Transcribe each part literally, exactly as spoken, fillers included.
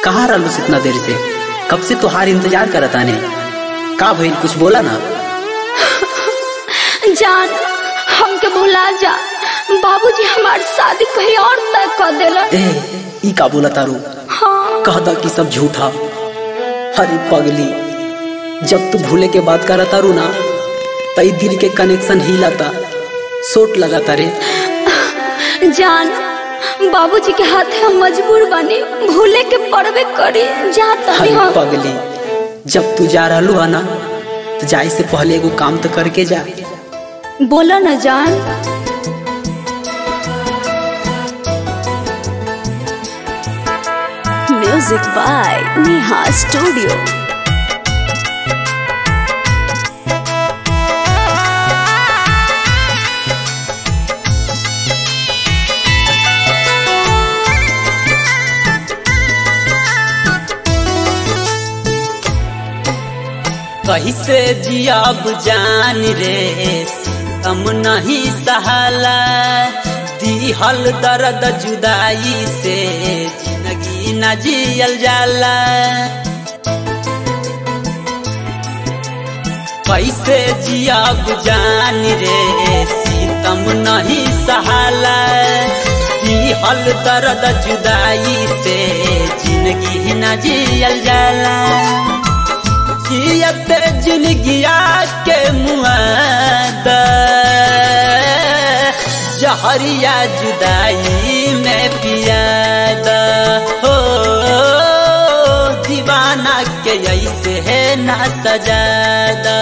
कहाँ रहलूस इतना देर से? कब से तुहार इंतजार करत आने। का भइल, कुछ बोला ना? जान, हमके भुला जा। बाबूजी हमार शादी कहीं और तय कर देला। ए, ई का बोला तारू? हाँ। कहता कि सब झूठा। अरे पगली, जब तू भूले के बात करा तारू ना, तई दिल के कनेक्शन हिलाता, सोट लगाता रे। जान, बाबूजी के हाथ हम मजबूर बने, भूले के पड़वे करी। जाता अरे पगली, जब तू जा रहलू है ना, तो जाए से पहले एगो काम तो करके जा। बोला ना जान। Music by Neha studio. कैसे जियाब जान रे, हम नहीं सहाला। दिहल दर्द जुदाई से जिंदगी न जियल जाला। कैसे जियाब जान रे, सीतम नहीं सहाला। दिहल दर्द जुदाई से जिंदगी न जियल जाला। जियत जिंदगिया के मुआदा, जहरिया जुदाई में पियादा। हो दीवाना के ऐसे है ना सजादा।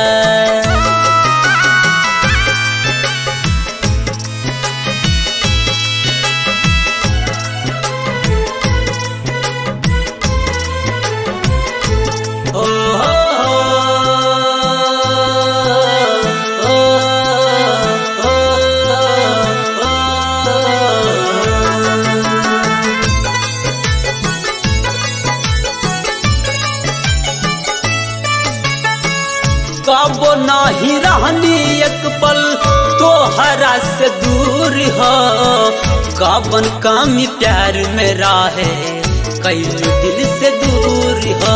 कब नहीं रहनी एक पल तोहरा से दूर हो। कबन कमी प्यार में रहे, कई दिल से दूर हो।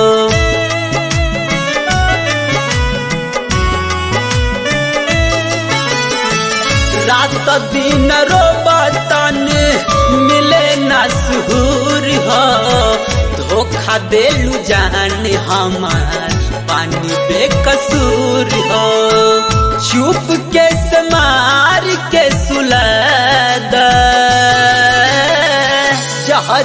रात दिन रोबतन मिले ना सुहूर हो। धोखा देलू जान हमार, पानी बेकसूर हो। चुप के समार के सुलादा।